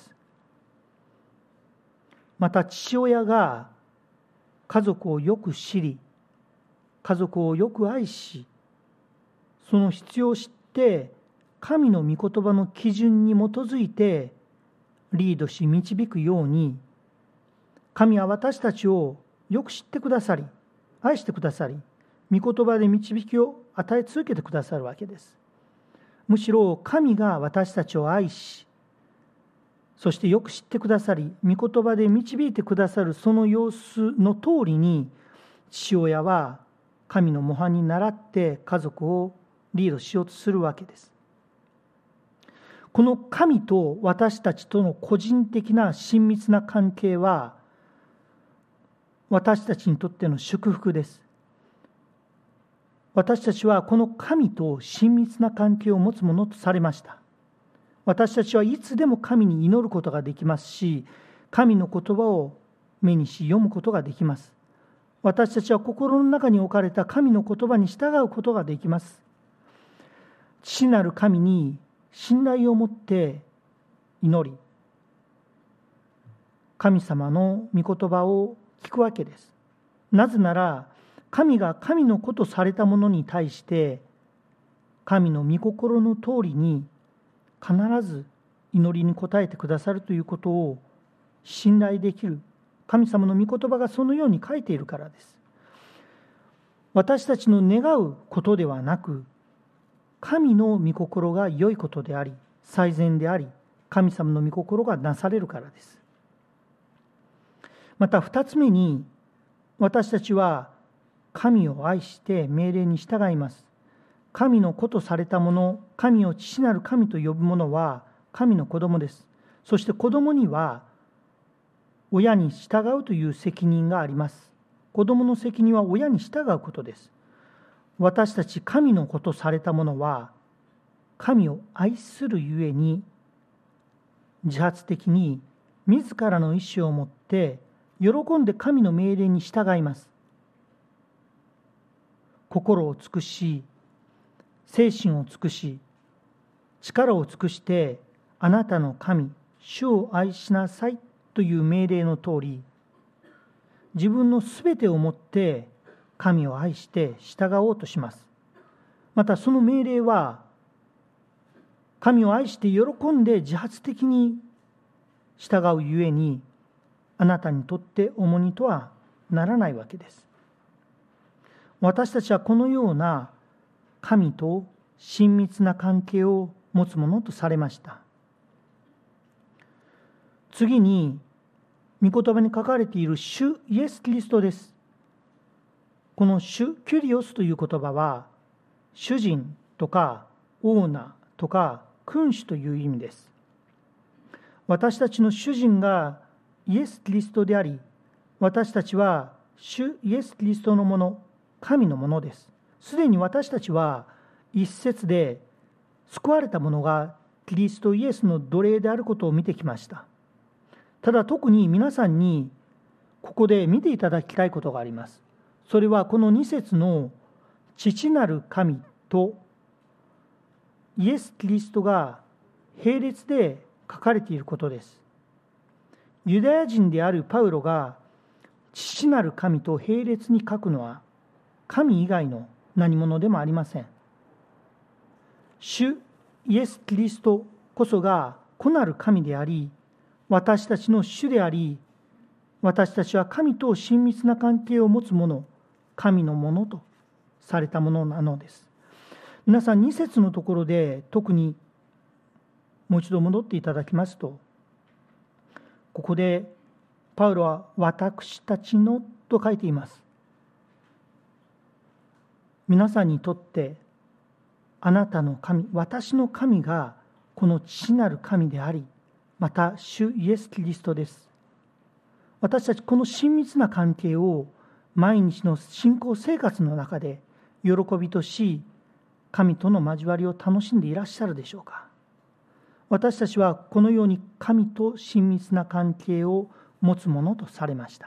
また父親が家族をよく知り、家族をよく愛し、その必要を知って神の御言葉の基準に基づいてリードし導くように、神は私たちをよく知ってくださり、愛してくださり、御言葉で導きを与え続けてくださるわけです。むしろ神が私たちを愛し、そしてよく知ってくださり、御言葉で導いてくださるその様子の通りに、父親は神の模範に倣って家族をリードしようとするわけです。この神と私たちとの個人的な親密な関係は、私たちにとっての祝福です。私たちはこの神と親密な関係を持つものとされました。私たちはいつでも神に祈ることができますし、神の言葉を目にし読むことができます。私たちは心の中に置かれた神の言葉に従うことができます。父なる神に信頼を持って祈り、神様の御言葉を聞くわけです。なぜなら、神が神の子とされたものに対して、神の御心の通りに必ず祈りに応えてくださるということを信頼できる。神様の御言葉がそのように書いているからです。私たちの願うことではなく、神の御心が良いことであり、最善であり、 神様の御心がなされるからです。また2つ目に、私たちは神を愛して命令に従います。神の子とされたもの、神を父なる神と呼ぶ者は神の子供です。そして子供には親に従うという責任があります。子供の責任は親に従うことです。私たち神の子とされたものは、神を愛するゆえに、自発的に自らの意思を持って喜んで神の命令に従います。心を尽くし、精神を尽くし、力を尽くして、あなたの神、主を愛しなさいという命令の通り、自分のすべてをもって神を愛して従おうとします。またその命令は、神を愛して喜んで自発的に従うゆえに、あなたにとって重荷とはならないわけです。私たちはこのような神と親密な関係を持つものとされました。次に、御言葉に書かれている主イエス・キリストです。この主キュリオスという言葉は、主人とかオーナーとか君主という意味です。私たちの主人がイエス・キリストであり、私たちは主イエス・キリストのもの、神のものです。すでに私たちは一節で救われた者がキリストイエスの奴隷であることを見てきました。ただ特に皆さんにここで見ていただきたいことがあります。それはこの2節の父なる神とイエス・キリストが並列で書かれていることです。ユダヤ人であるパウロが父なる神と並列に書くのは神以外の何者でもありません。主イエス・キリストこそが子なる神であり、私たちの主であり、私たちは神と親密な関係を持つ者、神のものとされたものなのです。皆さん2節のところで特にもう一度戻っていただきますと、ここでパウロは私たちのと書いています。皆さんにとってあなたの神、私の神がこの父なる神であり、また主イエス・キリストです。私たちこの親密な関係を毎日の信仰生活の中で喜びとし、神との交わりを楽しんでいらっしゃるでしょうか。私たちはこのように神と親密な関係を持つものとされました。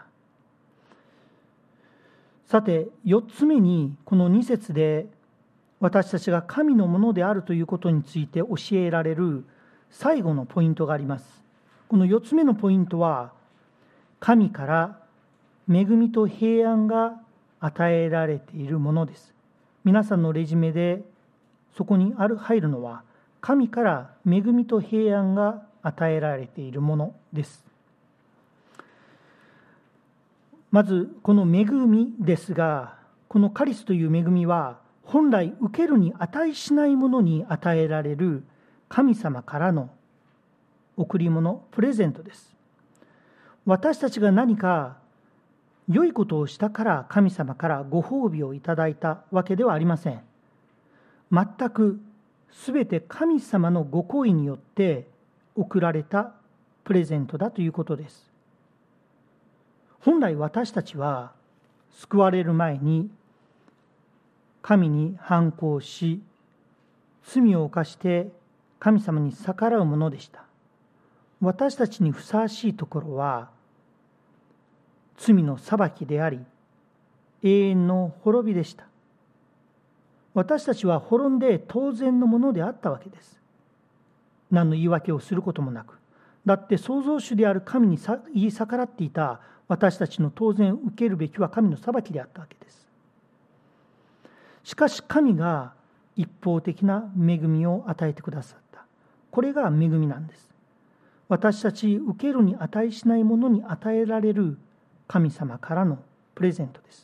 さて、4つ目にこの2節で私たちが神のものであるということについて教えられる最後のポイントがあります。この4つ目のポイントは、神から恵みと平安が与えられているものです。皆さんのレジュメでそこに入るのは、神から恵みと平安が与えられているものです。まずこの恵みですが、このカリスという恵みは本来受けるに値しないものに与えられる神様からの贈り物、プレゼントです。私たちが何か良いことをしたから神様からご褒美をいただいたわけではありません。全くすべて神様のご厚意によって贈られたプレゼントだということです。本来私たちは救われる前に神に反抗し、罪を犯して神様に逆らうものでした。私たちにふさわしいところは罪の裁きであり、永遠の滅びでした。私たちは滅んで当然のものであったわけです。何の言い訳をすることもなく、だって創造主である神に言い逆らっていた私たちの当然受けるべきは神の裁きであったわけです。しかし神が一方的な恵みを与えてくださった。これが恵みなんです。私たち受けるに値しないものに与えられる神様からのプレゼントです。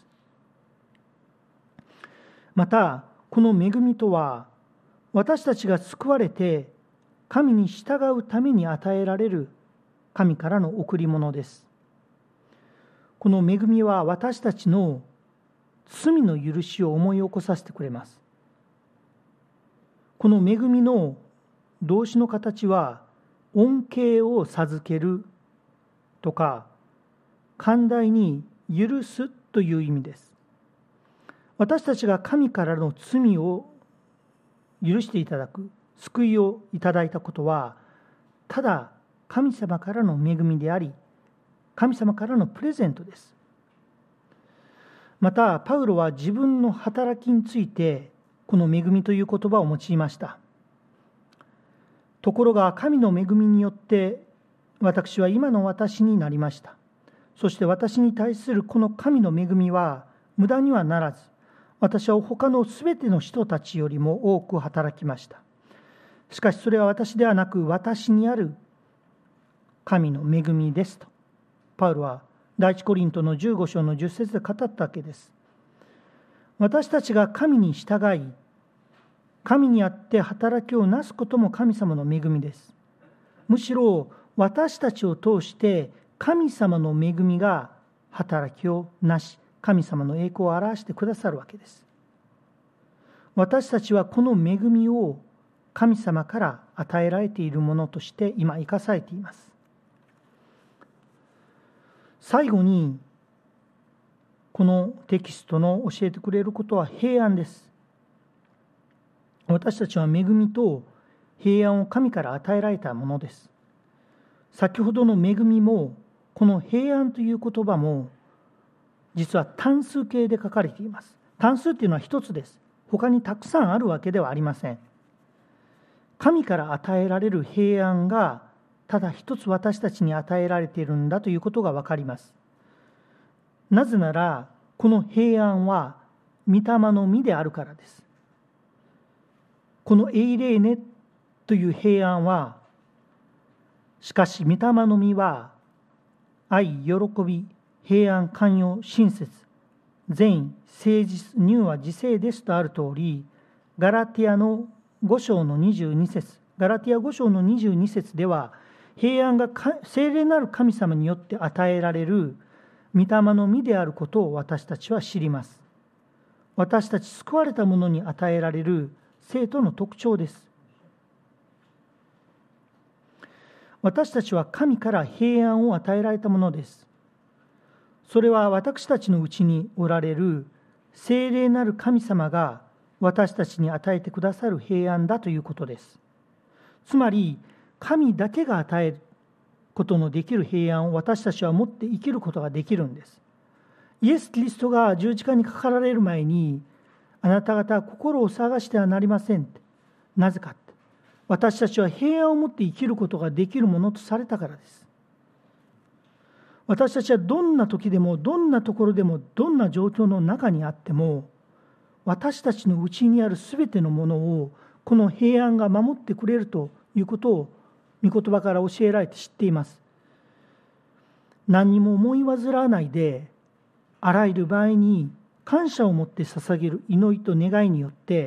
またこの恵みとは、私たちが救われて神に従うために与えられる神からの贈り物です。この恵みは私たちの罪の許しを思い起こさせてくれます。この恵みの動詞の形は、恩恵を授けるとか、寛大に許すという意味です。私たちが神からの罪を許していただく、救いをいただいたことは、ただ神様からの恵みであり、神様からのプレゼントです。また、パウロは自分の働きについて、この恵みという言葉を用いました。ところが、神の恵みによって、私は今の私になりました。そして私に対するこの神の恵みは無駄にはならず、私は他のすべての人たちよりも多く働きました。しかしそれは私ではなく、私にある神の恵みですと、パウロは第一コリントの15章の10節で語ったわけです。私たちが神に従い、神にあって働きをなすことも神様の恵みです。むしろ私たちを通して神様の恵みが働きをなし、神様の栄光を表してくださるわけです。私たちはこの恵みを神様から与えられているものとして今生かされています。最後に、このテキストの教えてくれることは平安です。私たちは恵みと平安を神から与えられたものです。先ほどの恵みも、この平安という言葉も、実は単数形で書かれています。単数というのは一つです。他にたくさんあるわけではありません。神から与えられる平安が、ただ一つ私たちに与えられているんだということがわかります。なぜなら、この平安は御霊の実であるからです。このエイレーネという平安は、しかし御霊の実は愛、喜び、平安、寛容、親切、善意、誠実、柔和、自制ですとある通り、ガラティアの5章の22節、ガラティア5章の22節では、平安が聖霊なる神様によって与えられる御霊の実であることを私たちは知ります。私たち救われた者に与えられる生徒の特徴です。私たちは神から平安を与えられたものです。それは私たちのうちにおられる聖霊なる神様が私たちに与えてくださる平安だということです。つまり、神だけが与えることのできる平安を私たちは持って生きることができるんです。イエス・キリストが十字架にかかられる前に、あなた方は心を探してはなりませんって。なぜかって。私たちは平安を持って生きることができるものとされたからです。私たちはどんな時でも、どんなところでも、どんな状況の中にあっても、私たちのうちにあるすべてのものを、この平安が守ってくれるということを、御言葉から教えられて知っています。何にも思い煩わないで、あらゆる場合に感謝を持って捧げる祈りと願いによって、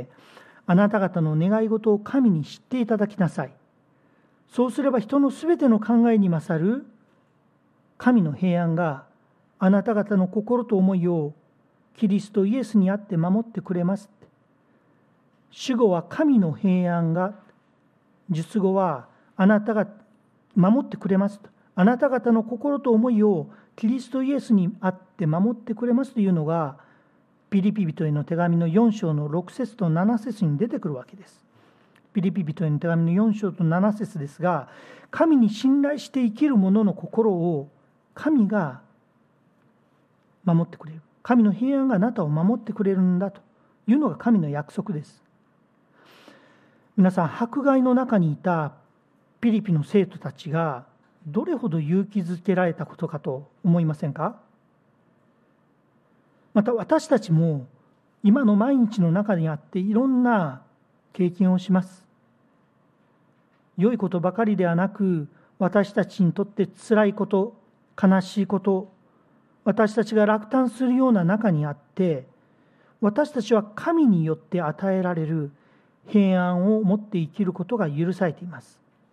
あなた方の願い事を神に知っていただきなさい。そうすれば人のすべての考えに勝る神の平安があなた方の心と思いをキリストイエスにあって守ってくれます。主語は神の平安が、述語はあなたが守ってくれますと。あなた方の心と思いをキリストイエスにあって守ってくれますというのが、ピリピ人への手紙の4章の6節と7節に出てくるわけです。ピリピ人への手紙の4章と7節ですが、神に信頼して生きる者の心を神が守ってくれる。神の平安があなたを守ってくれるんだというのが神の約束です。皆さん、迫害の中にいたピリピの生徒たちがどれほど勇気づけられたことかと思いませんか？また私たちも今の毎日の中にあっていろんな経験をします。良いことばかりではなく、私たちにとって辛いこと、悲しいこと、私たちが落胆するような中にあって、私たちは神によって与えられる平安を持って生きることが許されています。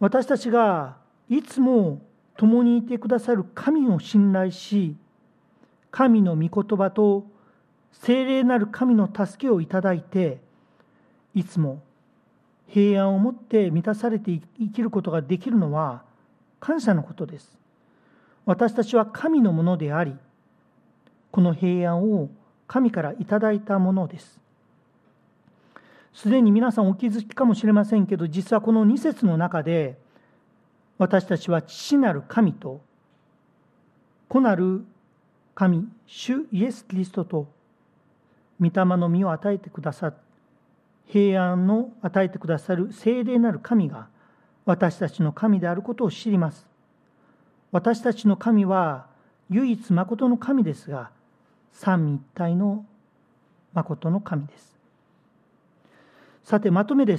私たちがいつも共にいてくださる神を信頼し、神の御言葉と聖霊なる神の助けをいただいて、いつも平安をもって満たされて生きることができるのは感謝のことです。私たちは神のものであり、この平安を神からいただいたものです。すでに皆さんお気づきかもしれませんけど、実はこの2節の中で、私たちは父なる神と子なる神、主イエス・キリストと御霊の実を与えてくださる、平安を与えてくださる聖霊なる神が私たちの神であることを知ります。私たちの神は唯一誠の神ですが、三位一体の誠の神です。さて、まとめです。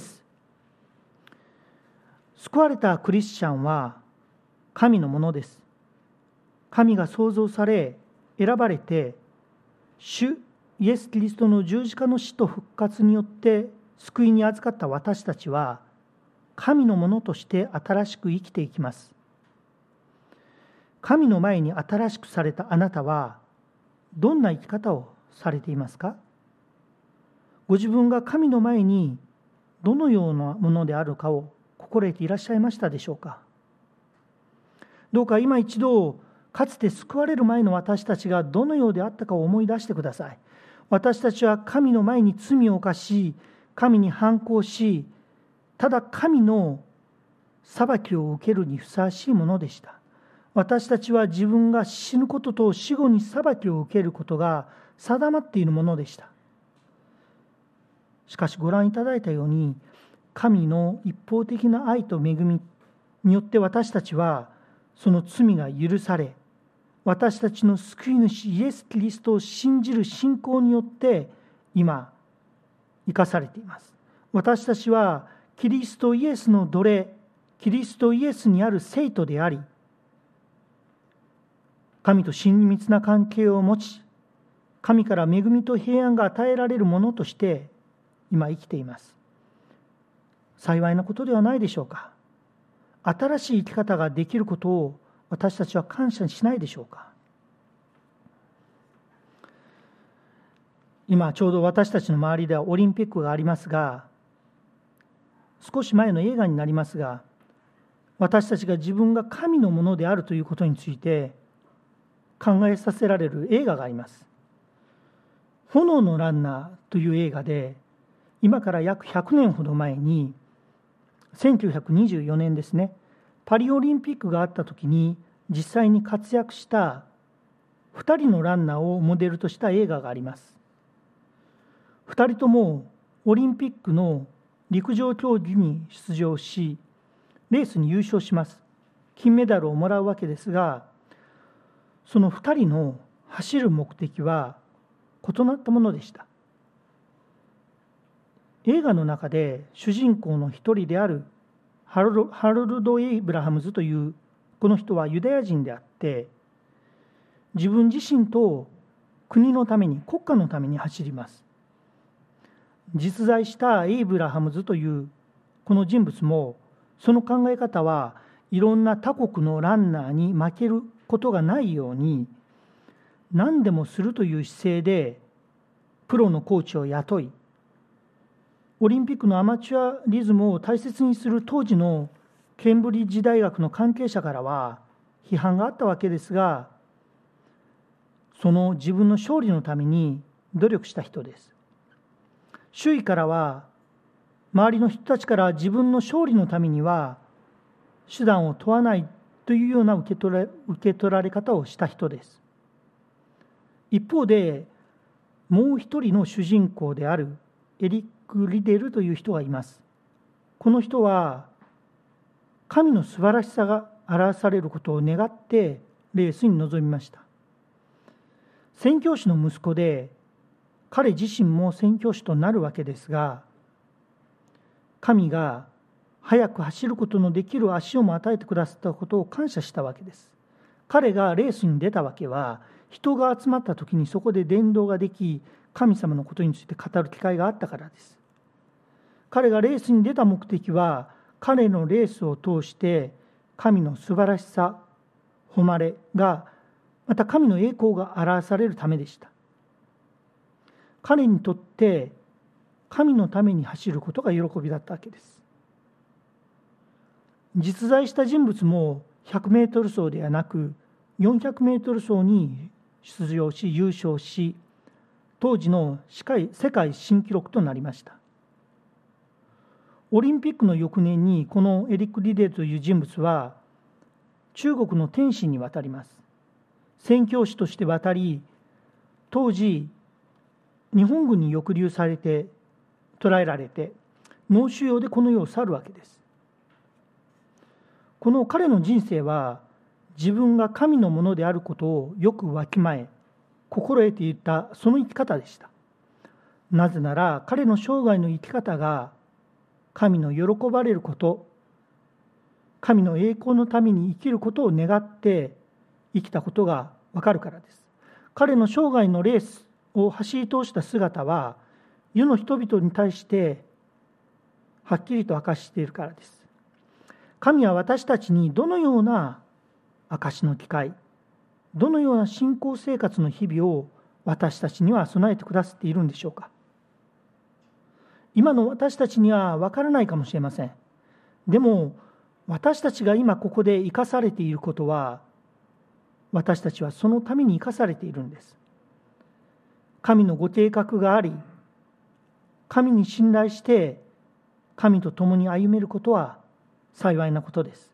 救われたクリスチャンは神のものです。神が創造され、選ばれて、主イエス・キリストの十字架の死と復活によって救いに預かった私たちは、神のものとして新しく生きていきます。神の前に新しくされたあなたは、どんな生き方をされていますか？ご自分が神の前にどのようなものであるかを心得ていらっしゃいましたでしょうか？どうか今一度、かつて救われる前の私たちがどのようであったかを思い出してください。私たちは神の前に罪を犯し、神に反抗し、ただ神の裁きを受けるにふさわしいものでした。私たちは自分が死ぬことと死後に裁きを受けることが定まっているものでした。しかしご覧いただいたように、神の一方的な愛と恵みによって私たちはその罪が許され、私たちの救い主イエス・キリストを信じる信仰によって今生かされています。私たちはキリストイエスの奴隷、キリストイエスにある生徒であり、神と親密な関係を持ち、神から恵みと平安が与えられるものとして今生きています。幸いなことではないでしょうか。新しい生き方ができることを私たちは感謝しないでしょうか。今ちょうど私たちの周りではオリンピックがありますが、少し前の映画になりますが、私たちが自分が神のものであるということについて考えさせられる映画があります。炎のランナーという映画で、今から約100年ほど前に、1924年ですね、パリオリンピックがあった時に実際に活躍した2人のランナーをモデルとした映画があります。2人ともオリンピックの陸上競技に出場し、レースに優勝します。金メダルをもらうわけですが、その2人の走る目的は異なったものでした。映画の中で主人公の一人であるハロルド・エイブラハムズというこの人はユダヤ人であって、自分自身と国のために、国家のために走ります。実在したエイブラハムズというこの人物も、その考え方はいろんな他国のランナーに負けることがないように、何でもするという姿勢でプロのコーチを雇い、オリンピックのアマチュアリズムを大切にする当時のケンブリッジ大学の関係者からは批判があったわけですが、その自分の勝利のために努力した人です。周囲からは、周りの人たちから自分の勝利のためには手段を問わないというような受け取られ方をした人です。一方で、もう一人の主人公であるエリック・リデルという人がいます。この人は神の素晴らしさが表されることを願ってレースに臨みました。宣教師の息子で、彼自身も宣教師となるわけですが、神が速く走ることのできる足をも与えてくださったことを感謝したわけです。彼がレースに出たわけは、人が集まった時にそこで伝道ができ、神様のことについて語る機会があったからです。彼がレースに出た目的は、 彼のレースを通して神の素晴らしさ、誉れが、また神の栄光が表されるためでした。彼にとって神のために走ることが喜びだったわけです。実在した人物も100メートル走ではなく400メートル走に出場し優勝し、当時の世界新記録となりました。オリンピックの翌年にこのエリック・リレーという人物は中国の天津に渡ります。宣教師として渡り、当時日本軍に抑留されて捕らえられて脳腫瘍でこの世を去るわけです。この彼の人生は自分が神のものであることをよくわきまえ心得ていたその生き方でした。なぜなら彼の生涯の生き方が神の喜ばれること、神の栄光のために生きることを願って生きたことがわかるからです。彼の生涯のレースを走り通した姿は世の人々に対してはっきりと明かしているからです。神は私たちにどのような証しの機会、どのような信仰生活の日々を私たちには備えてくださっているんでしょうか。今の私たちには分からないかもしれません。でも私たちが今ここで生かされていることは、私たちはそのために生かされているんです。神のご計画があり、神に信頼して神と共に歩めることは幸いなことです。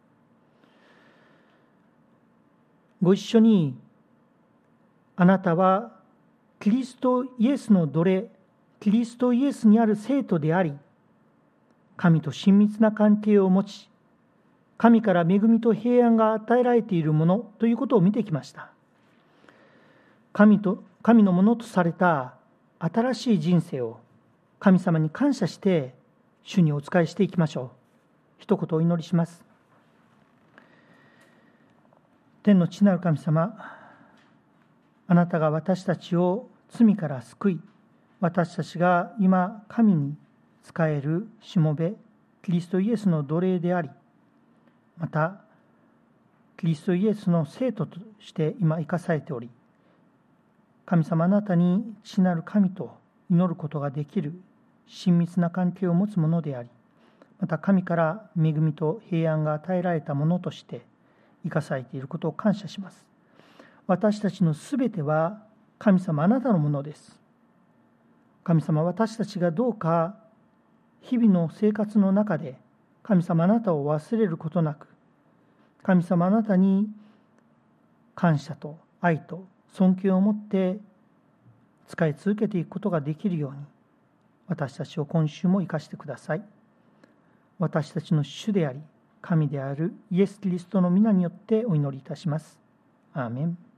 ご一緒に、あなたはキリストイエスの奴隷、キリストイエスにある生徒であり、神と親密な関係を持ち、神から恵みと平安が与えられているものということを見てきました。神のものとされた新しい人生を神様に感謝して主にお仕えしていきましょう。一言お祈りします。天の父なる神様、あなたが私たちを罪から救い、私たちが今神に仕えるしもべキリストイエスの奴隷であり、またキリストイエスの生徒として今生かされており、神様あなたに父なる神と祈ることができる親密な関係を持つものであり、また神から恵みと平安が与えられたものとして生かされていることを感謝します。私たちのすべては神様あなたのものです。神様、私たちがどうか日々の生活の中で神様あなたを忘れることなく、神様あなたに感謝と愛と尊敬を持って使い続けていくことができるように、私たちを今週も生かしてください。私たちの主であり神であるイエス・キリストの皆によってお祈りいたします。アーメン。